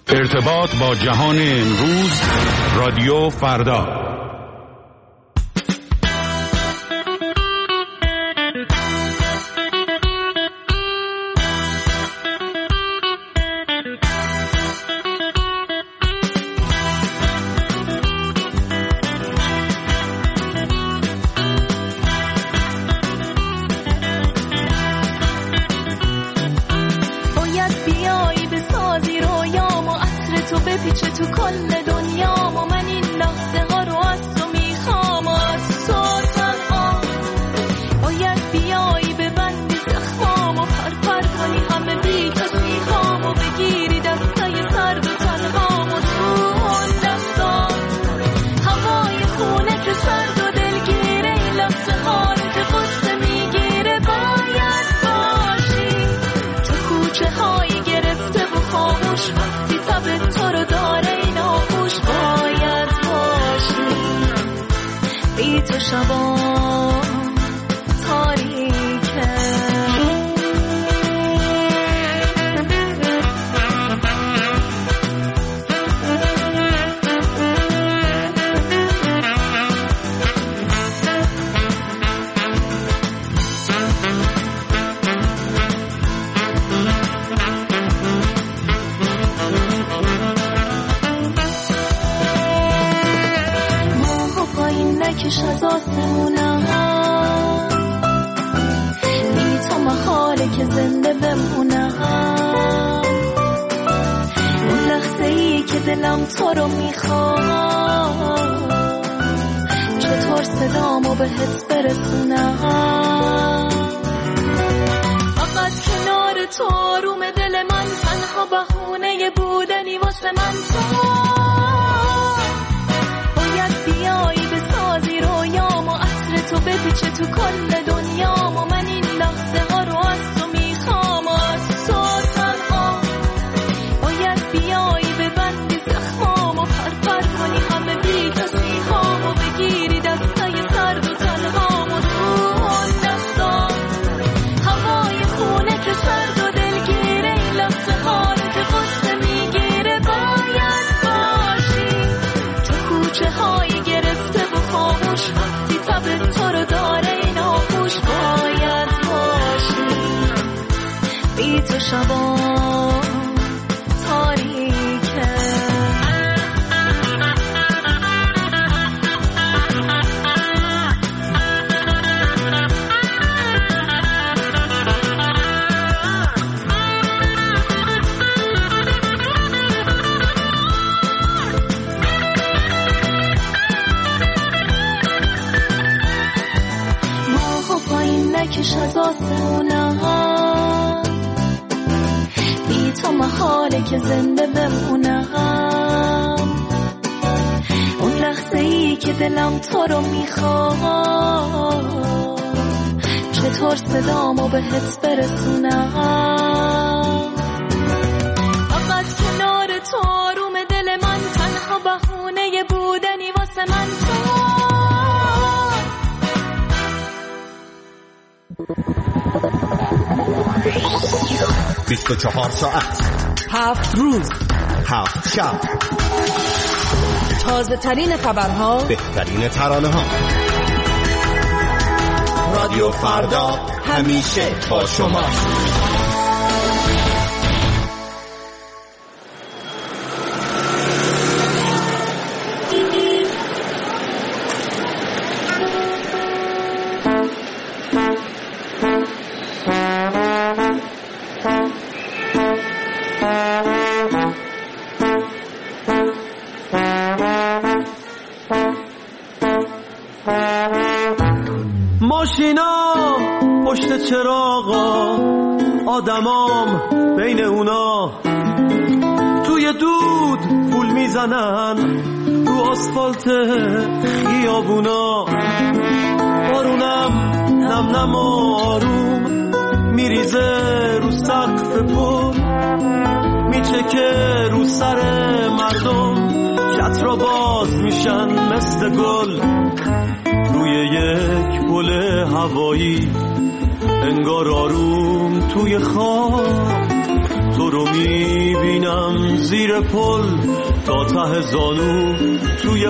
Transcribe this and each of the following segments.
ارتباط با جهان امروز، رادیو فردا. پیچه تو کل دنیا و من این لحظه ها رو از تو میخوام و از تو تنها باید بیایی ببندی زخمام و پرپر کنی همه بی کسی هام و بگیری دستای سرد و تنهام و تو اون دستا هوای خونه که سرد و دلگیره این لحظه ها رو که قصه میگیره باید باشی تو کوچه هایی گرفته و خاموش وقتی تب تو رو داره این آغوش باید باشی بی تو شبا تاریکه نکش از آسمونم بی تو محاله که زنده بمونم اون لحظه ای که دلم تو رو میخواد چطور صدامو بهت برسونم فقط کنار تو آروم دل من تنها بهونه بودنی واسه من تو باید بیایی بسازی رویام و عطر تو بپیچه تو کل دنیام و من این لحظه ها رو از تو میخوام و از تو تنها باید بیایی ببندی زخمام و پرپر کنی همه بی کسی هام و بگیری دستای سرد و تنهام و تو اون دستا هوای خونه که سرد و دلگیره این لحظه ها رو که قصه میگیره باید باشی تو کوچه هایی گرفته و خاموش وقتی تب تو رو داره این آغوش باید باشی بی تو شبا تاریکه نکش از آسمونم بی تو محاله که زنده بمونم اون لحظه ای که دلم تو رو میخواد چطور صدامو بهت برسونم فقط کنار تو آروم دل من تنها بهونه بودنی واسه من تو 24 ساعت 7 روز 7 شب تازه ترین خبرها بهترین ترانه ها رادیو فردا همیشه با شما ماشینا پشت چراغا آدمام بین اونا توی دود پول میزنن رو آسفالت خیابونا بارونم نم نم آروم میریزه رو سقف پل میچکه رو سر مردم چترا باز میشن مثل گل روی یک پل هوایی انگار آروم توی خواب تو رو میبینم زیر پل تا ته زانو توی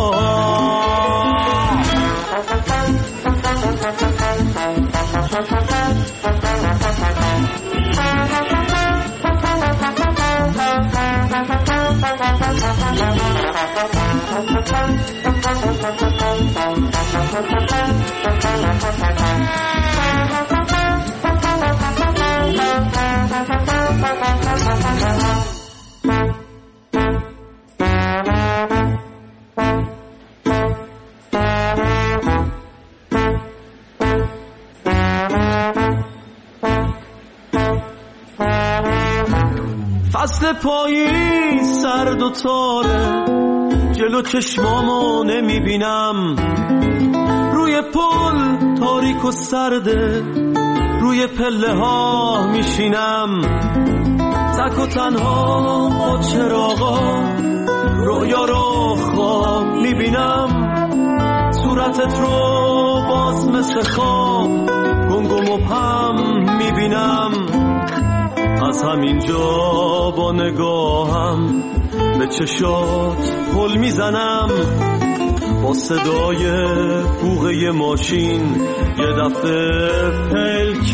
فصل پاییز سرد و تاره، جلو چشمامو نمیبینم، روی پل تاریک و سرده، روی پله ها میشینم، تک و تنها با چراغا رویا رو خواب میبینم، صورتت رو باز مثل خواب گنگ و مبهم میبینم، از همینجا با نگاهم به چشات پل میزنم، با صدای بوغه ماشین یه دفعه پلک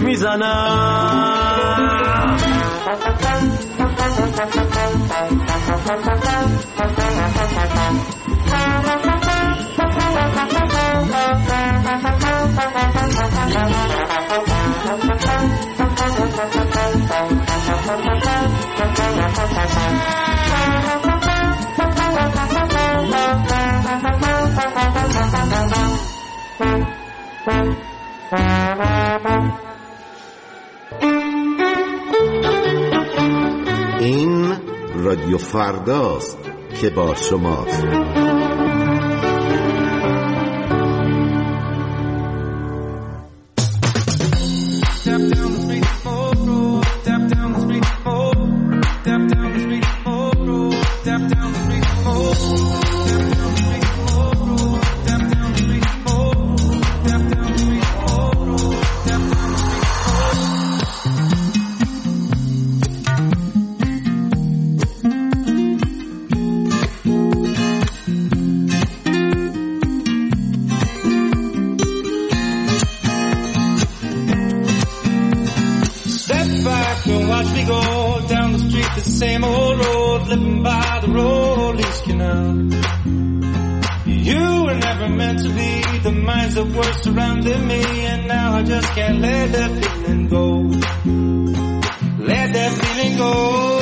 میزنم. این رادیو فرداست که با شماست. Surrounding me, and now I just can't let that feeling go. Let that feeling go.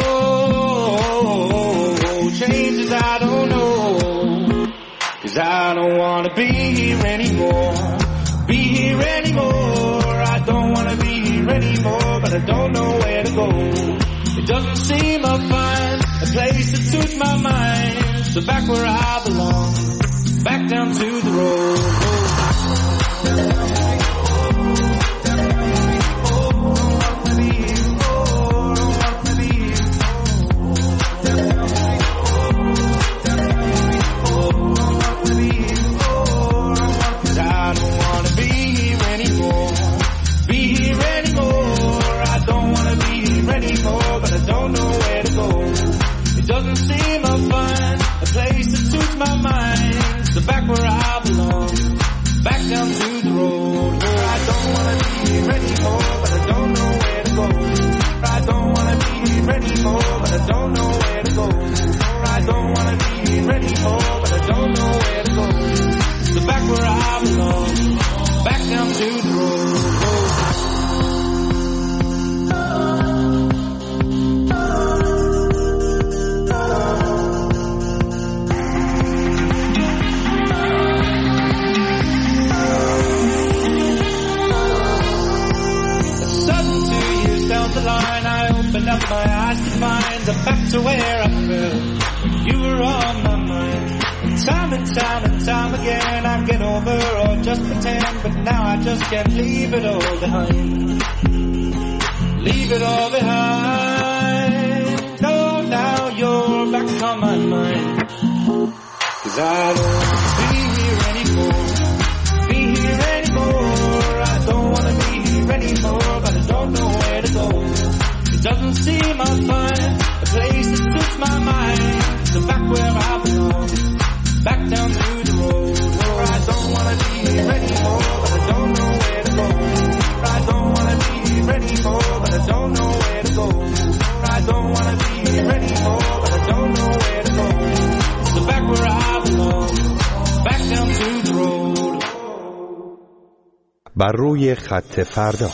Changes I don't know, 'cause I don't wanna be here anymore. Be here anymore. I don't wanna be here anymore, but I don't know where to go. It doesn't seem I find a place that suits my mind. So back where I belong, back down to the road. Can't leave it all behind. Leave it all behind. No, now you're back on my mind. 'Cause I don't want to be here anymore. Be here anymore. I don't want to be here anymore, but I don't know where to go. It doesn't seem I'll find a place that suits my mind. So back where I belong, back down through the road. Oh, I don't wanna be here anymore, but I don't know where to go. I don't wanna be here anymore, but I don't know where to go. I don't wanna be here anymore, but I don't know where to go. So back where I belong, back down through the road. بر روی خط فردا.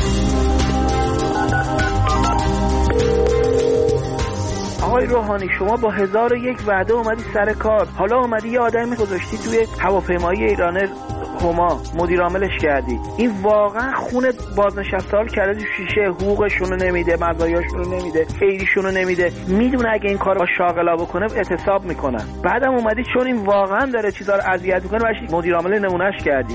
آقای روحانی، شما با 1001 وعده اومدی سر کار، حالا اومدی یه آدمی گذاشتی توی هواپیمایی ایران هما مدیر عاملش کردی. این واقعا خون بازنشسته‌ها رو کرده تو شیشه، حقوقشون رو نمیده، مزایاشون رو نمیده، خیریشون رو نمیده. میدونه اگه این کارو با شاغلا بکنه اعتصاب میکنن. بعدم اومدی چون این واقعا داره چیزا رو اذیت میکنه باشه مدیر عامل نمونهش کردی.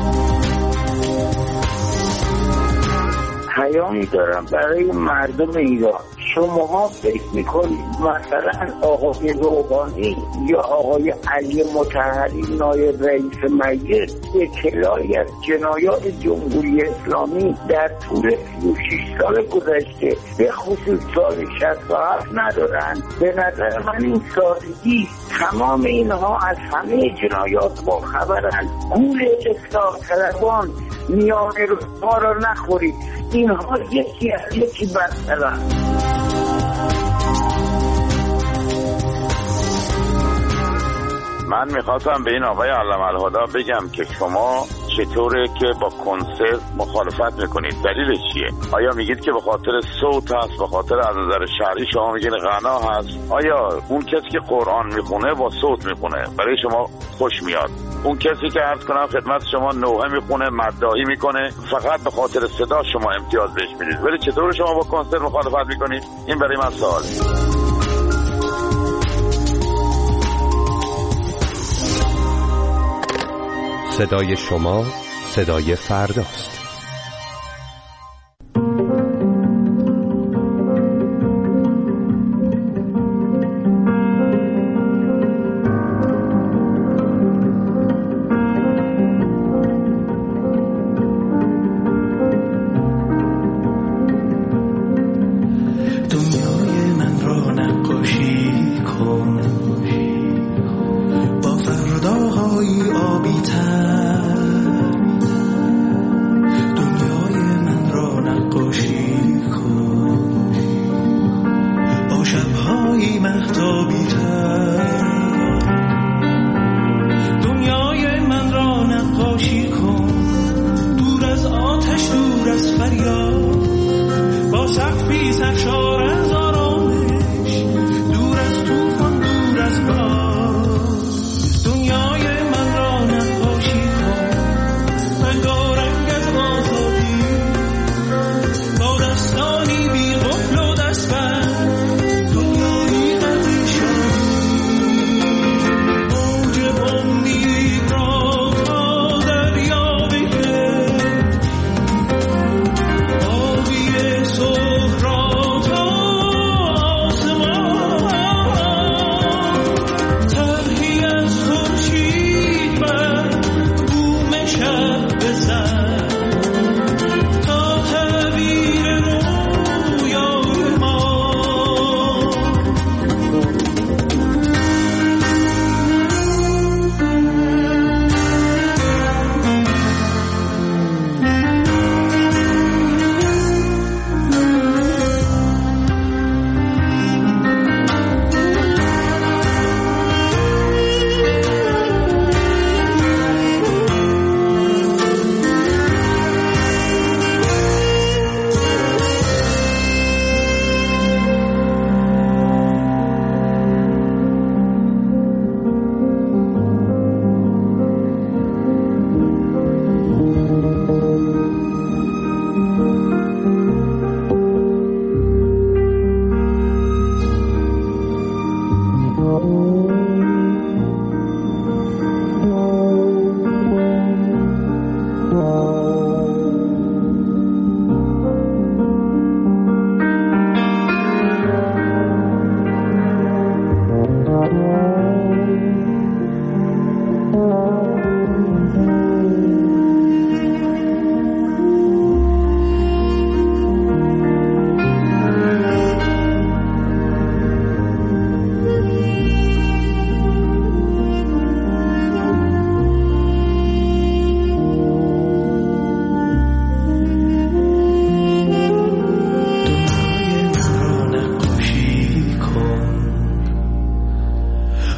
پیامی دارم برای مردم ایران. شماها فکر میکنید مثلا آقای روحانی یا آقای علی مطهری نایب رئیس مجلس اطلاعی از جنایات جمهوری اسلامی در طول 36 سال گذشته به خصوص سال 67 ندارن؟ به نظر من این سادگی، تمام اینها از همه جنایات با خبرن. گول اصلاح طلبان میانه روزها را نخورید، اینها یکی از یکی بدترن. من میخواستم به این آقای علم الهدی بگم که شما چطوره که با کنسرت مخالفت میکنید؟ دلیلش چیه؟ آیا میگید که به خاطر صوت هست، به خاطر از نظر شرعی شما میگید غنا هست؟ آیا اون کسی که قرآن میخونه با صوت میخونه برای شما خوش میاد؟ اون کسی که عرض کنم خدمت شما نوحه میخونه، مداحی میکنه، فقط به خاطر صدا شما امتیاز بهش میدید، ولی چطور شما با کنسرت مخالفت میکنید؟ این برای من سواله. صدای شما صدای فرداست. Oh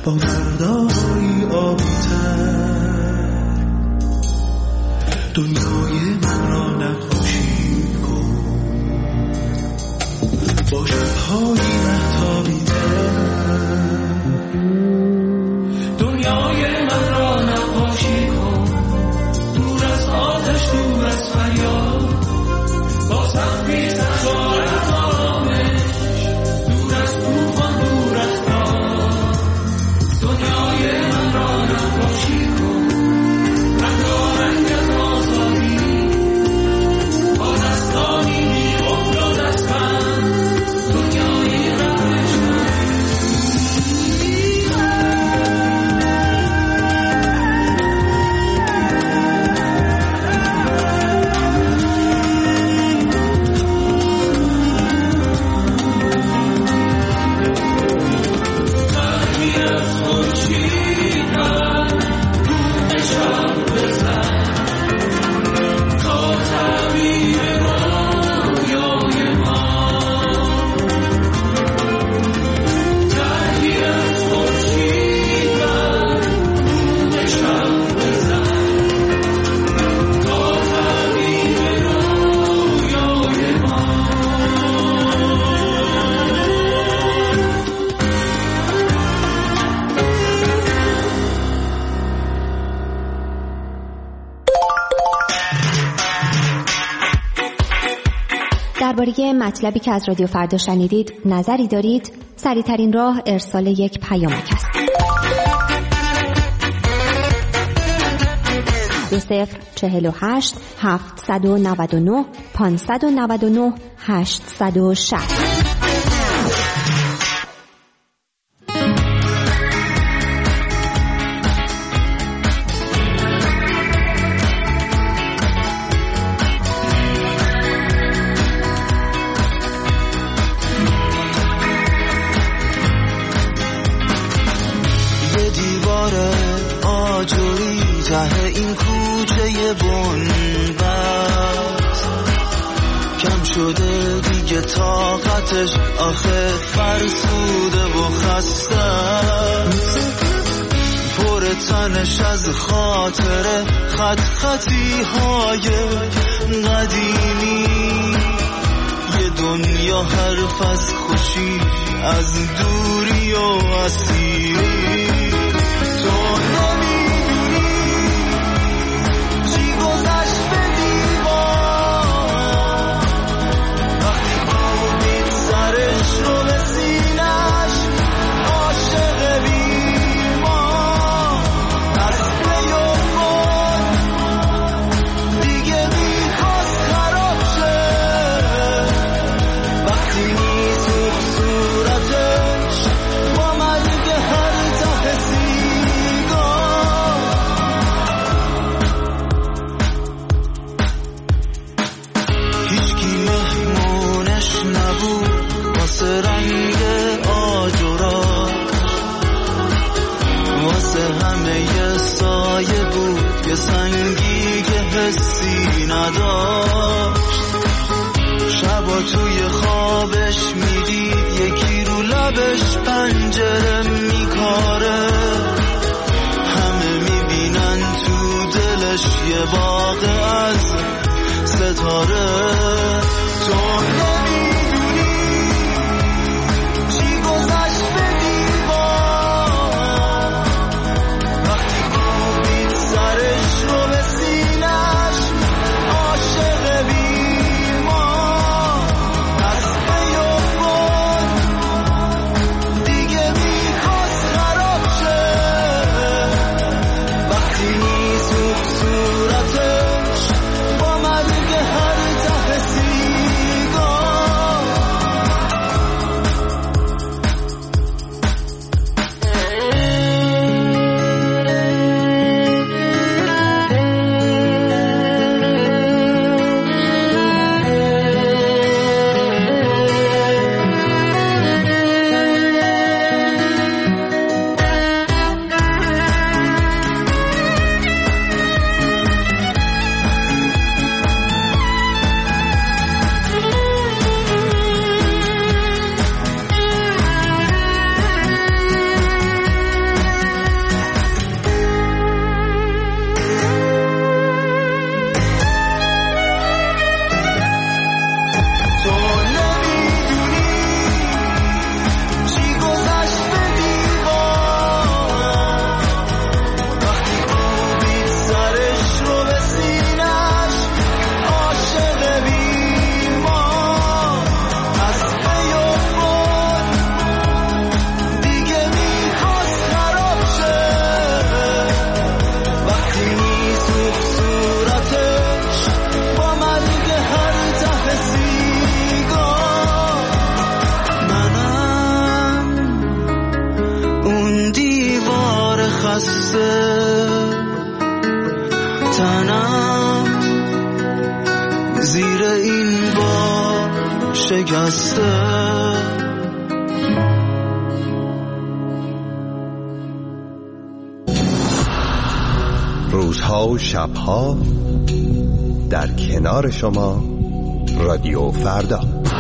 با فردایی آبی‌تر. دنیای من را نقاشی کن با شب‌های مهتابی‌تر. دنیای من را نقاشی کن دور از آتش، دور از فریاد، با سختی سرشار از آرامش، دور از طوفان، دور از باد. دنیای من را نقاشی کن رنگارنگ از آزادی، با دستانی بی قفل و دستبند، دنیای روش درباره مطلبی که از رادیو فردا شنیدید نظری دارید؟ سریع‌ترین راه ارسال یک پیامک است. 2048 799 599 860. ته این کوچه بنبست کم شده دیگه طاقتش، آخه فرسوده و خسته، پر تنش از خاطره، خط خطی های قدیمی، یه دنیا حرف از خوشی، از دوری و اسیری. تو سنگی که حسی نداشت، شبا توی خوابش میدید یکی رو لبش پنجره میکاره، همه میبینن تو دلش یه باغ از ستاره. تو نمیدونی چی گذشت به دیوار، وقتی کوبید سرش رو به سینش، عاشق بیمار دست بیابون دیگه میخواست خراب شه، وقتی میسوخت صورتش با مرگ هر ته سیگار. خسته تنم زیر این بار شکسته روزها و شبها در کنار شما رادیو فردا.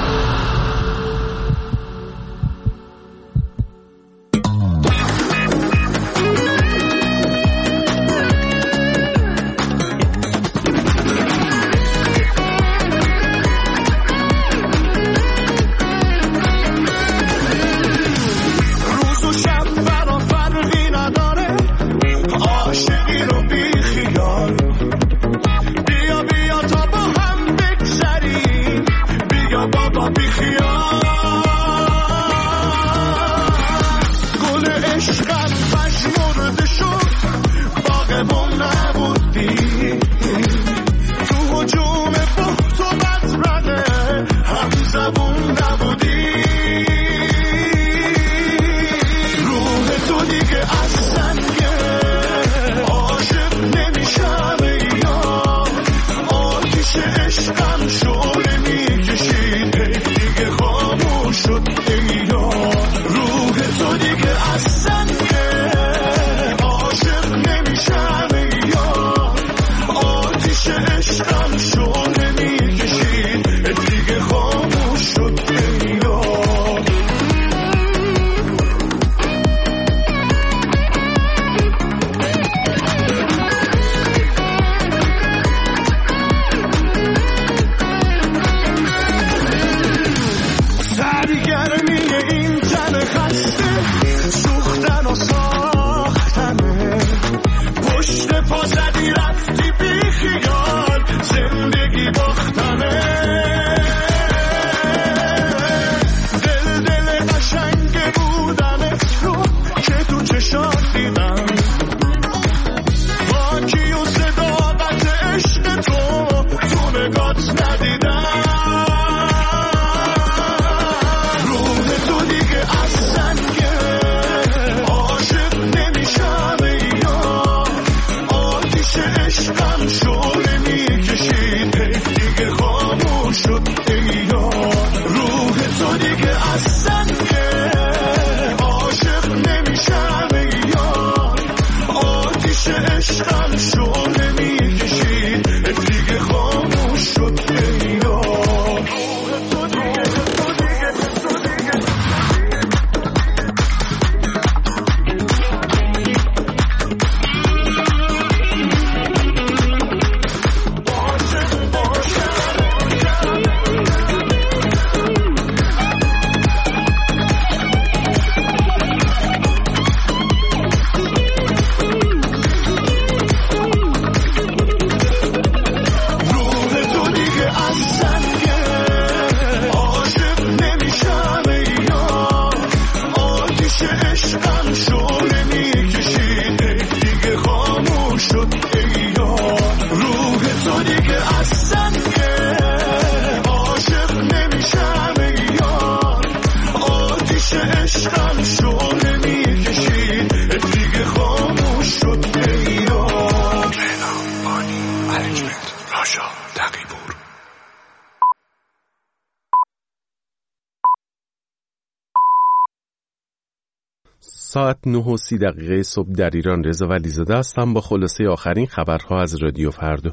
ساعت 9:30 صبح در ایران. رضا ولیزاده هستم با خلاصه آخرین خبرها از رادیو فردا.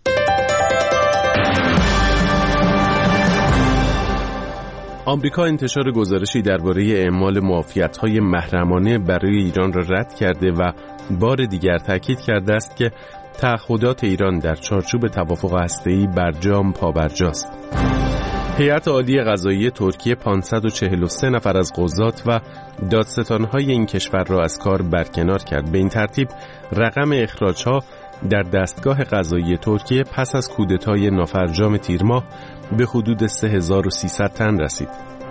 آمریکا انتشار گزارشی درباره اعمال معافیت‌های محرمانه برای ایران را رد کرده و بار دیگر تاکید کرده است که تعهدات ایران در چارچوب توافق هسته‌ای برجام پابرجاست. هیئت عالی قضایی ترکیه 543 نفر از قضات و دادستان‌های این کشور را از کار برکنار کرد. به این ترتیب رقم اخراج‌ها در دستگاه قضایی ترکیه پس از کودتای نافرجام تیر ماه به حدود 3300 تن رسید.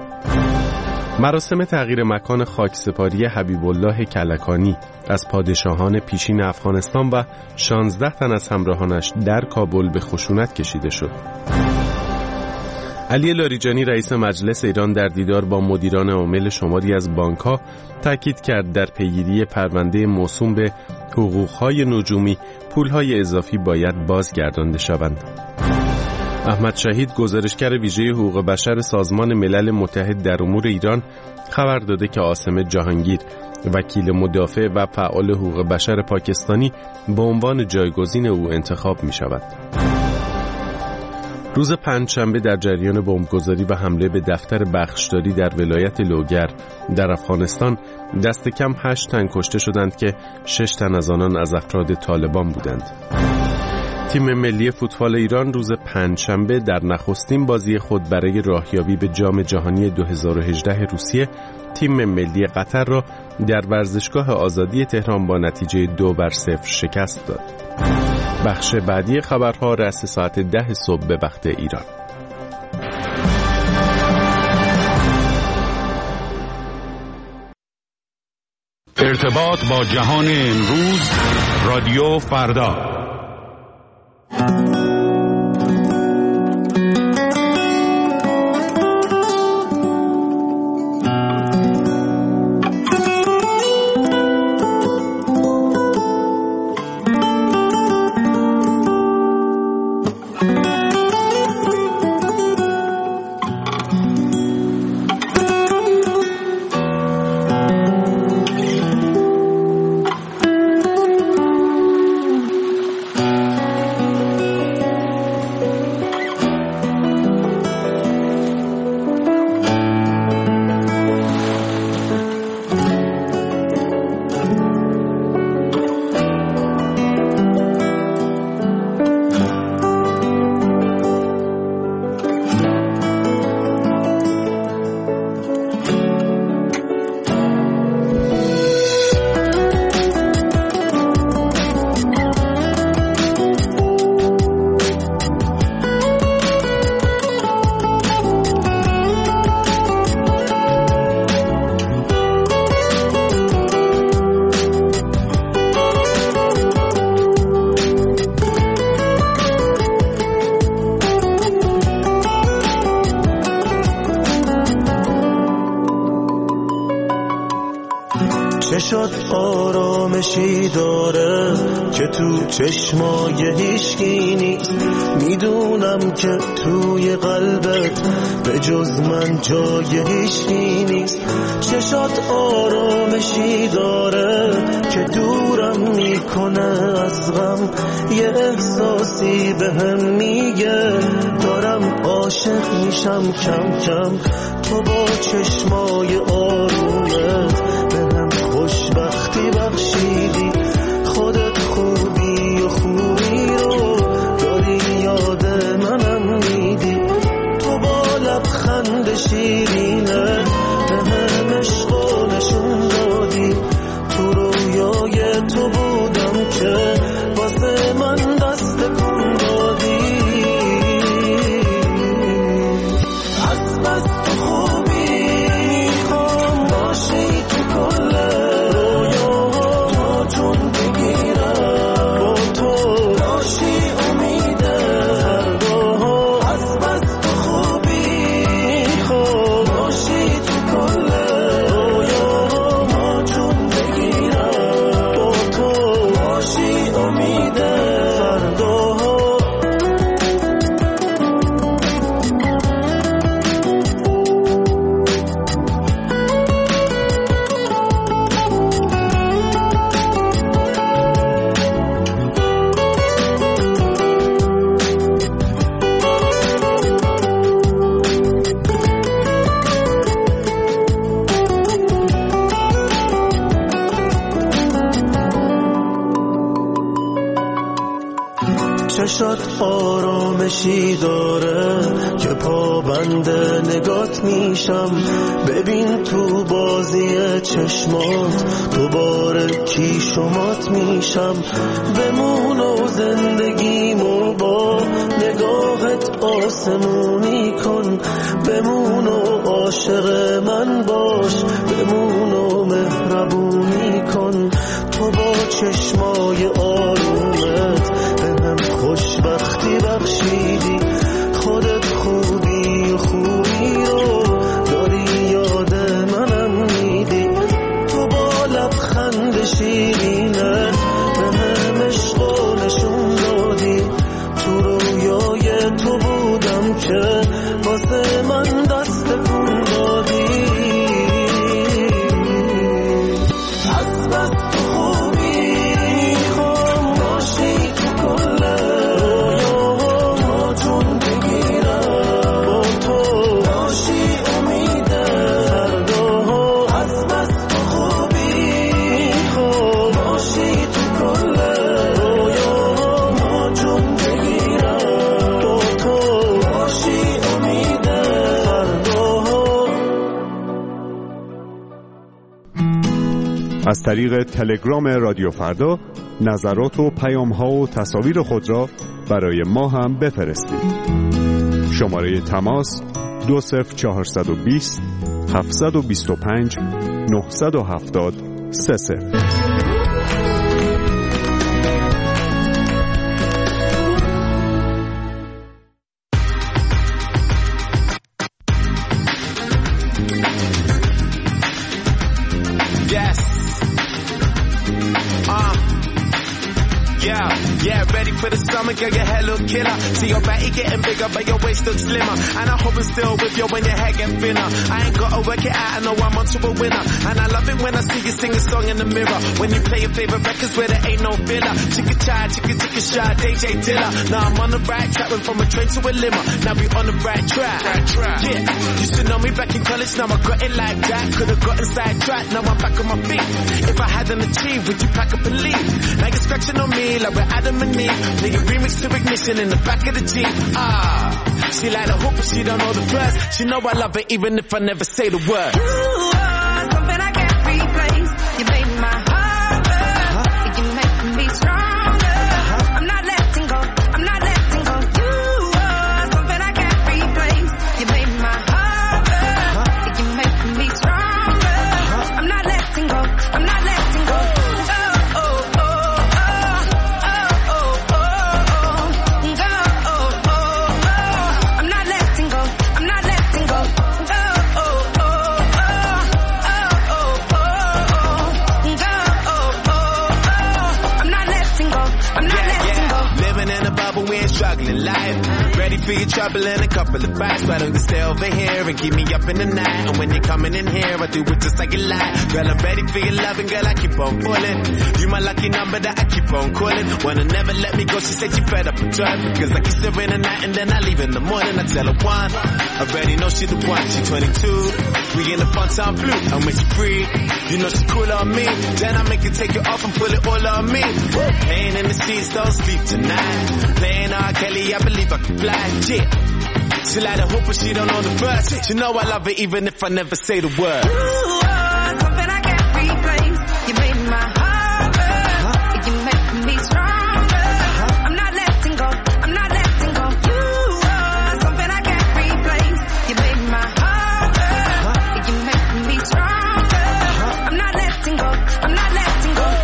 مراسم تغییر مکان خاکسپاری حبیب الله کلکانی از پادشاهان پیشین افغانستان و 16 تن از همراهانش در کابل به خشونت کشیده شد. علی لاریجانی رئیس مجلس ایران در دیدار با مدیران عامل شماری از بانک‌ها تاکید کرد در پیگیری پرونده موسوم به حقوق‌های نجومی پول‌های اضافی باید بازگردانده شوند. احمد شهید گزارشگر ویژه حقوق بشر سازمان ملل متحد در امور ایران خبر داده که عاصم جهانگیر وکیل مدافع و فعال حقوق بشر پاکستانی به عنوان جایگزین او انتخاب می شود. روز پنجشنبه در جریان بمبگذاری و حمله به دفتر بخشداری در ولایت لوگر در افغانستان دست کم 8 تن کشته شدند که 6 تن از آنان از افراد طالبان بودند. تیم ملی فوتبال ایران روز پنجشنبه در نخستین بازی خود برای راهیابی به جام جهانی 2018 روسیه تیم ملی قطر را در ورزشگاه آزادی تهران با نتیجه 2-0 شکست داد. بخش بعدی خبرها رأس ساعت 10 صبح به وقت ایران. ارتباط با جهان امروز، رادیو فردا. آرامشی داره که تو چشمای هیچکی نیست. میدونم که توی قلبت به جز من جای هیچکی نیست. چشات آرامشی داره که دورم میکنه از غم. یه احساسی بهم میگه دارم عاشق میشم کم کم. تو با چشمای آرومت بهم خوشبختی بخشیدی. خودت خوبی و خوبی رو داری یاد منم میدی. تو با لبخند شیرینه بهم عشقو نشون دادی. تو رویای تو بودم که واسه من دست کن دادی. از بس تو خوبی میخوام باشی تو کل رویاها چون بگیرم با تو باشی امیده فرداها. از بس تو خوبی میخوام باشی تو کل رویاها چون بگیرم با تو باشی امیده فرداها. چشات آرامشی داره که پابند نگات میشم. ببین تو بازی چشمات دوباره کی شمات میشم. بمون و زندگیمو با نگاهت آسمونی کن. بمون و عاشق من باش. بمون و مهربونی کن. تو با چشمای آرومت بهم خوشبختی بخشیدی. خودت خوبی و از طریق تلگرام رادیو فردا نظرات و پیام‌ها و تصاویر خود را برای ما هم بفرستید. شماره تماس 20420 725 970 30. For the summer, girl, your hair look killer. See your body getting bigger, but your waist looks slimmer. And I hope it's still with you when your hair get thinner. I ain't gotta work it out, I know I'm onto a winner. And I love it when I see you sing a song in the mirror. When you play your favorite records where there ain't no filler. Chicka chai, chicka shy, DJ Dilla. Now I'm on the right track, went from a train to a limo. Now we on the right track. Yeah, used to know me back in college, now I got it like that. Could've gotten sidetracked, now I'm back on my feet. If I hadn't achieved, would you pack up and leave? Now you're scratching on me like we're Adam and Eve. Play a remix to Ignition in the back of the Jeep. She like the hoop, but she don't know the verse. She know I love it even if I never say the word. You are something I can't replace. You made my heart beat. You make me stronger. I'm not letting go. I'm not letting go. You are something I can't replace. You made my heart beat. You make me stronger. I'm not letting go. I'm not letting go. Struggling life, ready for your trouble and a couple of bites. Why don't you stay over here and keep me up in the night? And when you're coming in here, I do it just like you like. Girl, I'm ready for your love and girl, I keep on pulling. You my lucky number that I keep on calling. Wanna never let me go, she said she fed up with drugs. Because I kiss her in the night and then I leave in the morning. I tell her one, I already know she the one, she 22. We in the fun time blue, and when she free, you know she cool on me. Then I make her take it off and pull it all on me. Laying in the seats, don't sleep tonight. Playing R. Kelly, I believe I can fly, yeah. She like the hoop, but she don't know the verse. She know I love it even if I never say the word. You are something I can't replace. You made my heart beat. You make me stronger. I'm not letting go. I'm not letting go. You are something I can't replace. You made my heart beat. You make me stronger. I'm not letting go. I'm not letting go.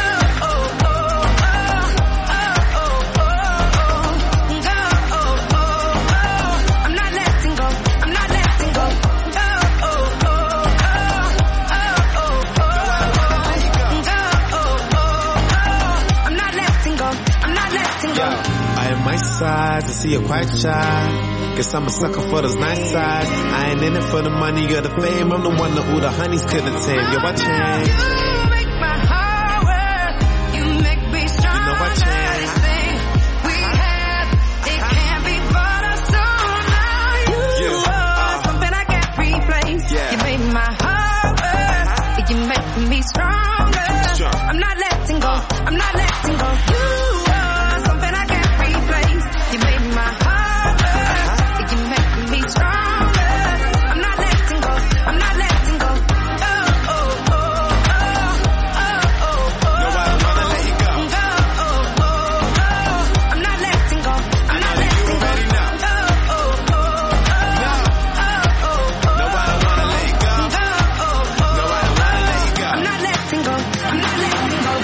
To see you quite shy. Guess I'm a sucker for those nice sides. I ain't in it for the money or the fame. I'm the one that all the honeys couldn't tame. Yo, I changed. You make my heart work. You make me stronger. You know I changed. This thing we have, it can't be bought or sold. Now you are something I can't replace. You made my heart work. You make me stronger. I'm not letting go. I'm not letting go. You are something I can't replace. You made my heart hurt. You make me stronger. I'm not letting go. I'm not letting go. Oh, oh, oh, oh, oh, oh, oh. No, I don't wanna let you go. Oh, oh, oh, oh. I'm not letting go. I'm not letting go. Oh, oh, oh, oh. No. Oh, oh, oh. No, I don't wanna let you go. Oh, oh, oh. No, I don't wanna let you go. I'm not letting go. I'm not letting go.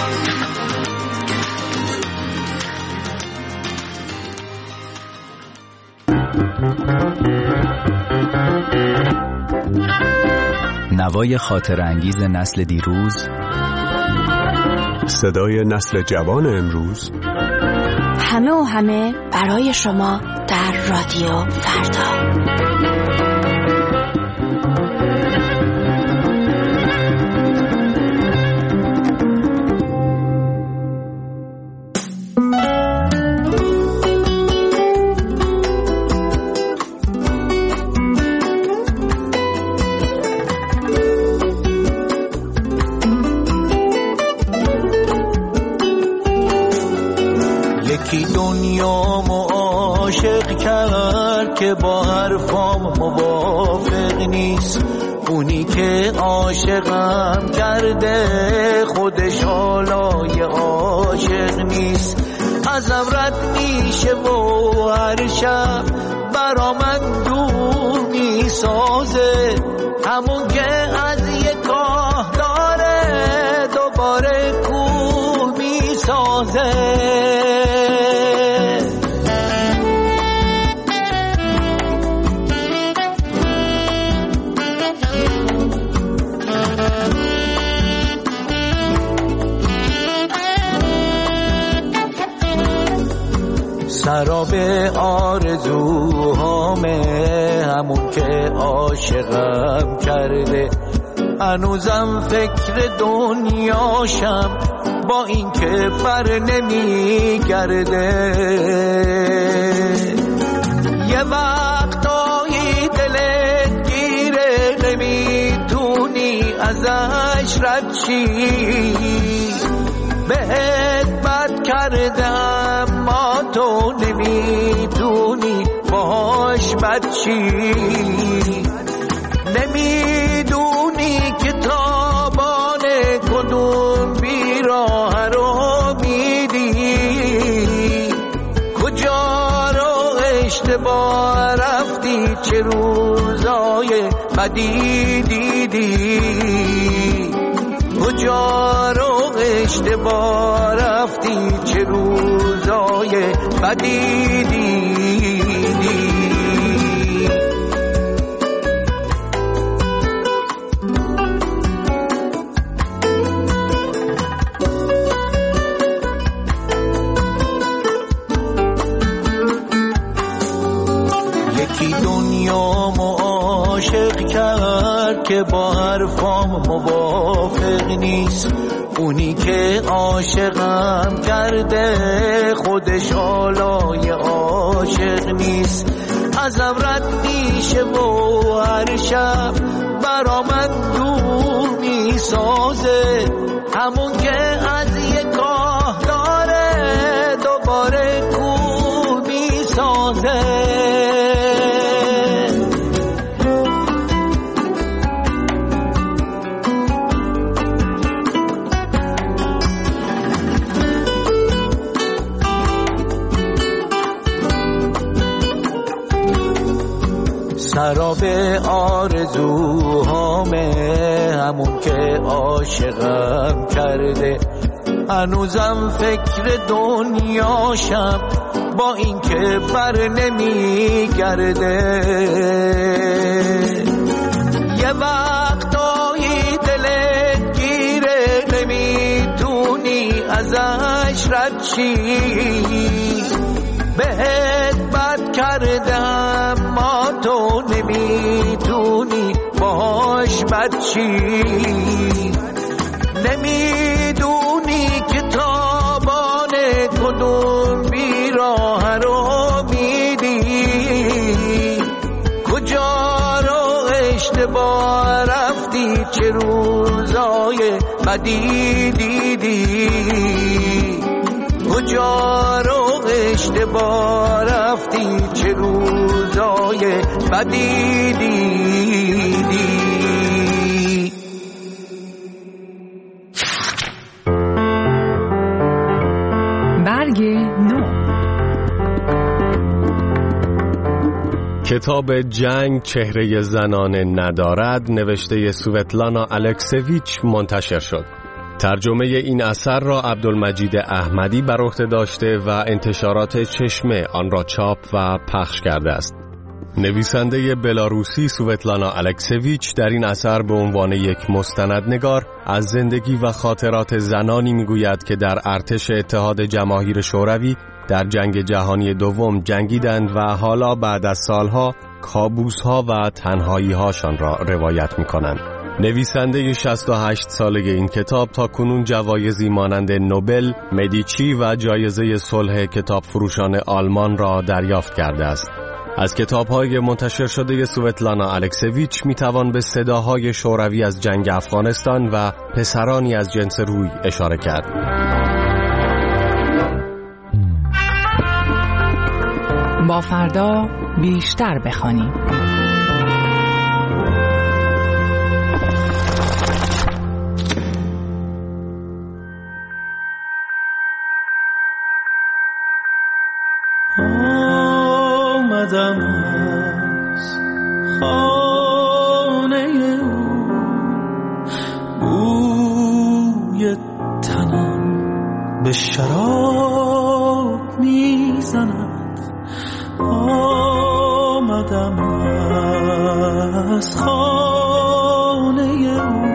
نوای خاطر انگیز نسل دیروز، صدای نسل جوان امروز، همه و همه برای شما در رادیو فردا. دنیامو عاشق کرد که با حرفام موافق نیست، اونی که عاشقم کرده خودش حالای عاشق نیست. ازم رد میشه و هر شب برا من دور میسازه، همون که از یک کاه داره دوباره کوه میسازه. سراب آرزوهامه همون که عاشقم کرده، هنوزم فکر دنیاشم با این که بر نمیگرده. یه وقتایی دلت گیره نمیتونی ازش رد شی، بهت بد کردم ما تو نمیتونی باهاش بد شی. نمیدونی که تابان کدوم بیراه رو میدی، کجا رو اشتباه رفتی چه روزای بدی دیدی، کجا رو اشتباه رفتی چه روزای بدی دیدی. یکی دنیامو عاشق کرد که با حرفام موافق نیست، اونی که عاشقم کرده خودش حالای عاشق نیست. ازم رد میشه و هر شب برا من دور میسازه، همون که از یک کاه داره دوباره کوه میسازه. سراب آرزوهامه همون که عاشقم کرده، هنوزم فکر دنیاشم با این که بر نمیگرده. یه وقتایی دلت گیره نمیتونی ازش رد شی، بهت بد کردم ما تو نمیتونی باهاش بد شی. نمیدونی که تابان کدوم بیراه رو میدی، کجا رو اشتباه رفتی چه روزای بدی دیدی، کجا رو اشتباه رفتی چه روزای بدی دیدی. برگ نو. کتاب جنگ چهره زنانه ندارد نوشته سوتلانا الکسیویچ منتشر شد. ترجمه این اثر را عبدالمجید احمدی بر عهده داشته و انتشارات چشمه آن را چاپ و پخش کرده است. نویسنده بلاروسی سوتلانا الکسیویچ در این اثر به عنوان یک مستندنگار از زندگی و خاطرات زنانی میگوید که در ارتش اتحاد جماهیر شوروی در جنگ جهانی دوم جنگیدند و حالا بعد از سالها کابوس‌ها و تنهایی‌هاشان را روایت می‌کنند. نویسنده 68 ساله این کتاب تا کنون جوایزی مانند نوبل، مدیچی و جایزه صلح کتاب فروشان آلمان را دریافت کرده است. از کتاب‌های منتشر شده سوتلانا الکسیویچ می‌توان به صداهای شوروی از جنگ افغانستان و پسرانی از جنس روی اشاره کرد. با فردا بیشتر بخوانیم. آمدم از خانه او، بوی تنم به شراب میزند. آمدم از خانه او،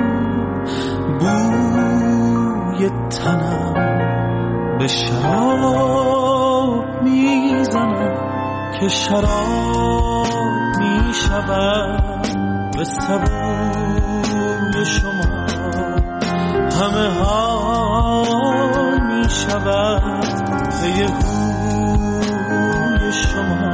بوی تنم به شراب میزند که شراب میشود به سبوی شما، همه حال میشود به یه هوی شما.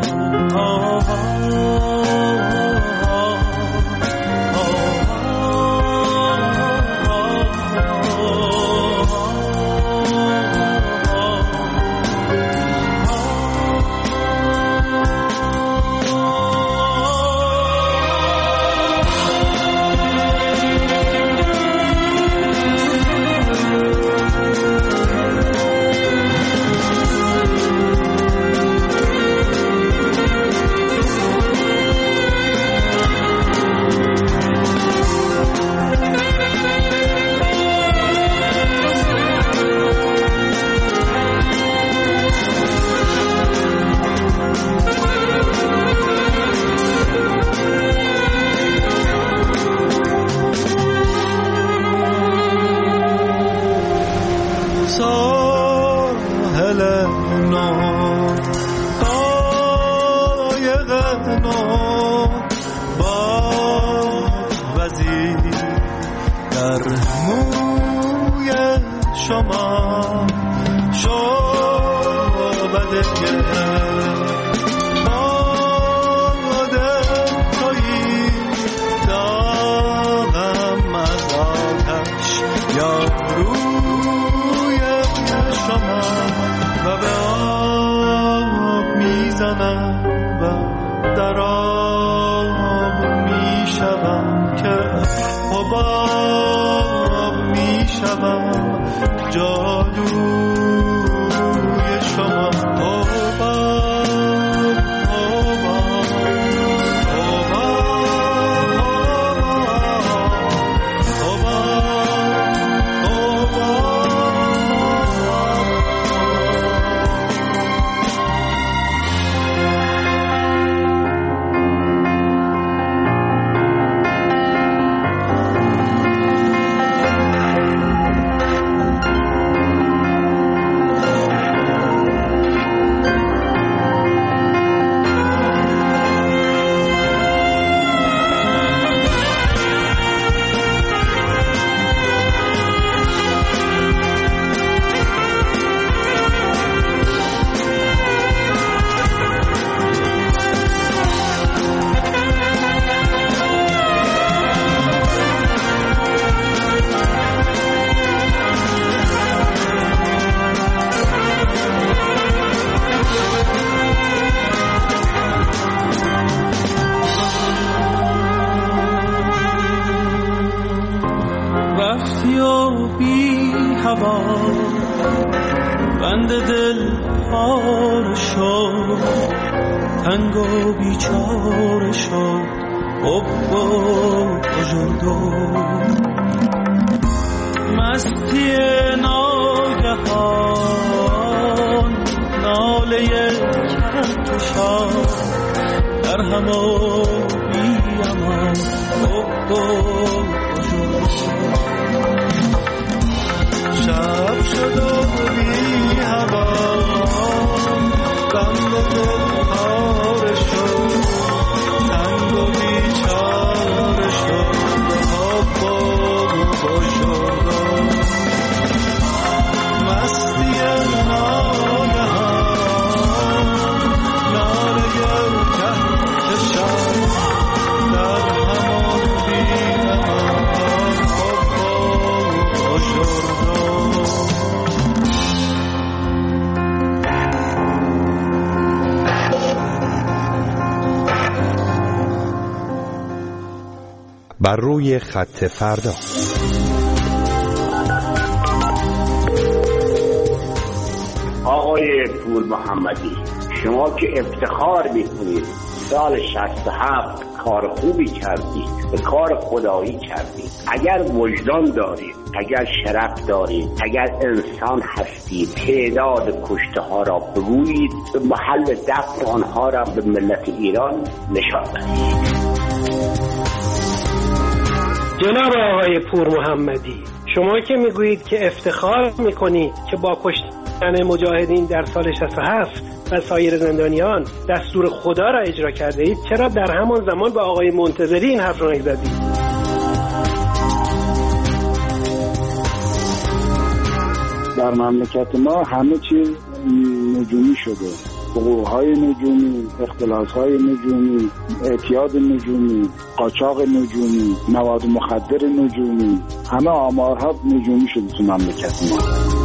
بر روی خط فردا. آقای پور محمدی، شما که افتخار میکنید سال 67 کار خوبی کردید، به کار خدایی کردید. اگر وجدان دارید، اگر شرف دارید، اگر انسان هستید، تعداد کشته ها را بگویید، محل دفن آنها را به ملت ایران نشان دهید. جناب آقای پور محمدی، شما که میگویید که افتخار میکنید که با کشتن مجاهدین در سال 67 و سایر زندانیان دستور خدا را اجرا کرده اید، چرا در همان زمان با آقای منتظری این حرف را نزدید؟ در مملکت ما همه چیز نجومی شده، حقوق‌های نجومی، اختلاس‌های نجومی، اعتیاد نجومی، قاچاق نجومی، مواد مخدر نجومی، همه آمارها نجومی شده تو مملکت ما.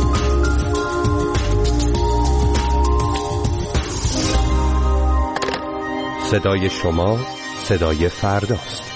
صدای شما صدای فرداست.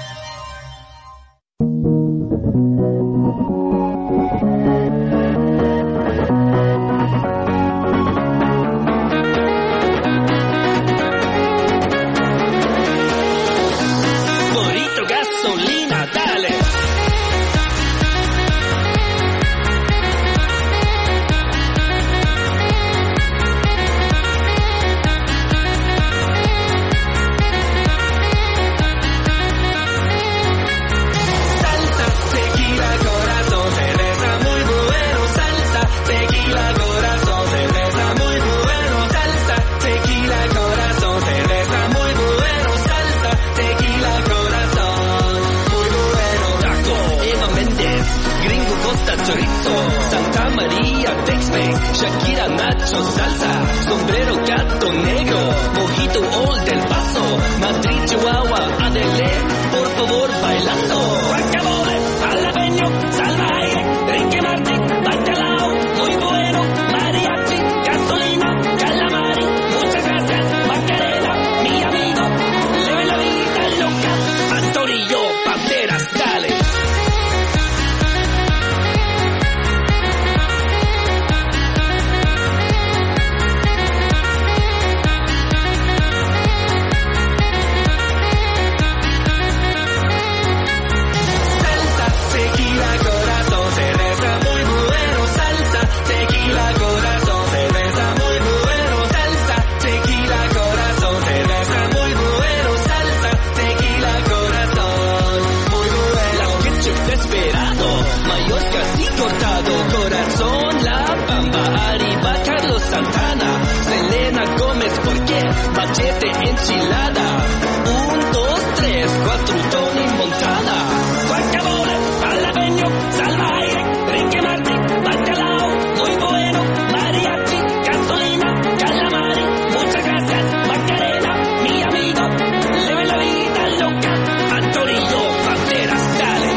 Shakira, Nacho, salsa, sombrero, gato negro, mojito, Old del Paso, Madrid, Chihuahua, Adele, por favor, bailando. Guacamole, jalapeño, salva aire, Ricky Martin, bacalao, muy bueno, mariachi, gasolina, calamari, muchas gracias, Macarena, mi amigo, leve la vida loca, Antorillo, Banderas, dale. Machete, enchilada, 1, 2, 3, 4, Tony Montana, guacamole, jalapeño, salva aire, Ricky Martin, bacalao, muy bueno, mariachi, gasolina, calamari, muchas gracias, Macarena, mi amigo, leve la vida loca, Antorillo, Banderas, dale.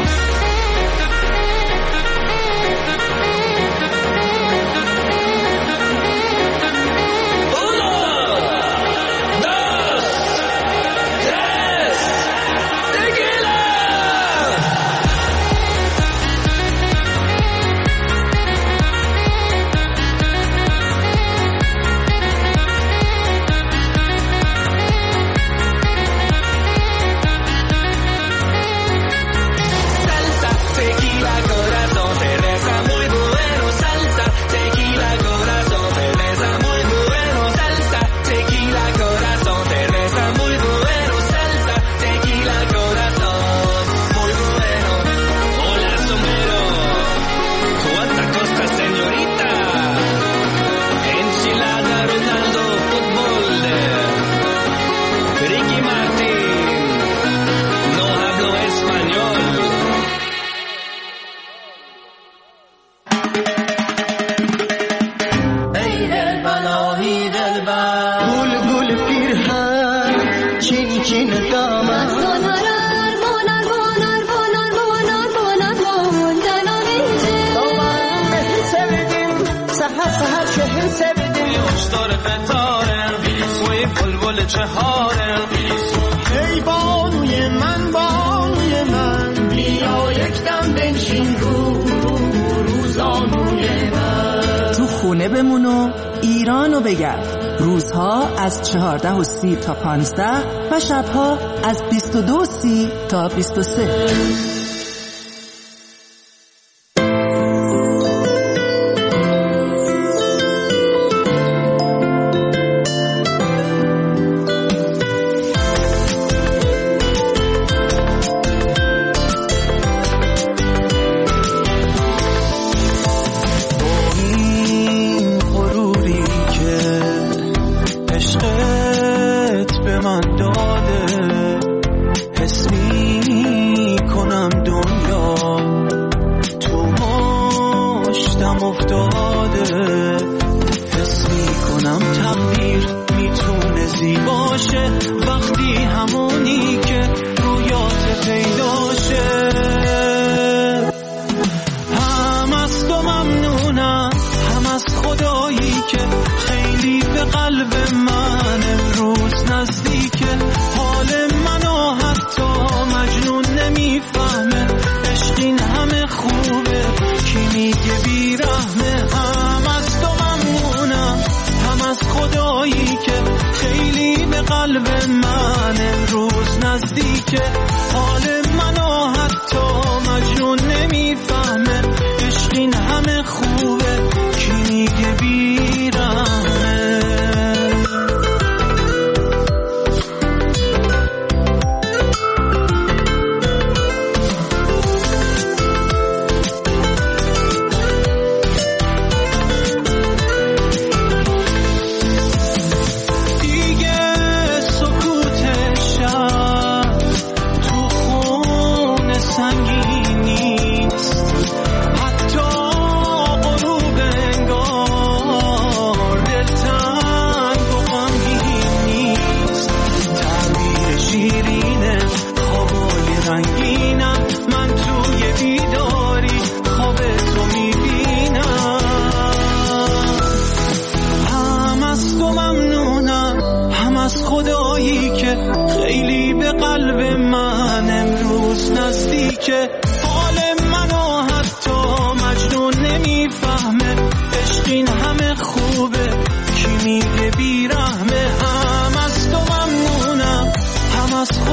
ای بانوی من بیا یکدم بنشین روزانوی من. تو خونه بمون و ایرانو بگرد. روزها از 14:30 تا 15 و شبها از 22:30 تا 23.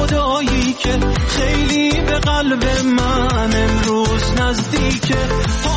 خیلی به قلب من امروز نزدیکه.